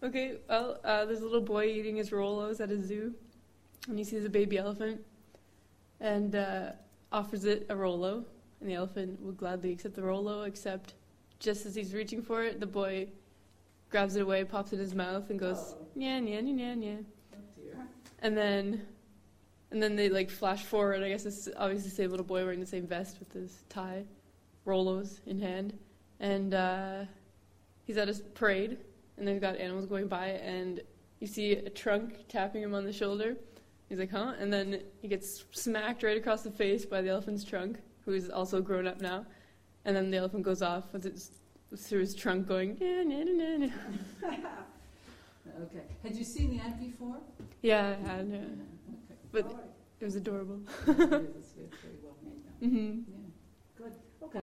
Okay, well, there's a little boy eating his Rolos at a zoo, and he sees a baby elephant, and offers it a Rolo, and the elephant will gladly accept the Rolo, except just as he's reaching for it, the boy grabs it away, pops it in his mouth, and goes, nya, nya, nya, nya, nya. Oh dear. And then they, like, flash forward. I guess it's obviously the same little boy wearing the same vest with his tie, Rolos in hand, and he's at a parade, and they've got animals going by, and you see a trunk tapping him on the shoulder. He's like, huh? And then he gets smacked right across the face by the elephant's trunk, who is also grown up now. And then the elephant goes off with it through his trunk going, nah, nah, nah, nah. Okay. Had you seen the ad before? Yeah, I had, yeah. Okay. But All right. it was adorable. It is. It's very well made now. Mm-hmm. Yeah. Good.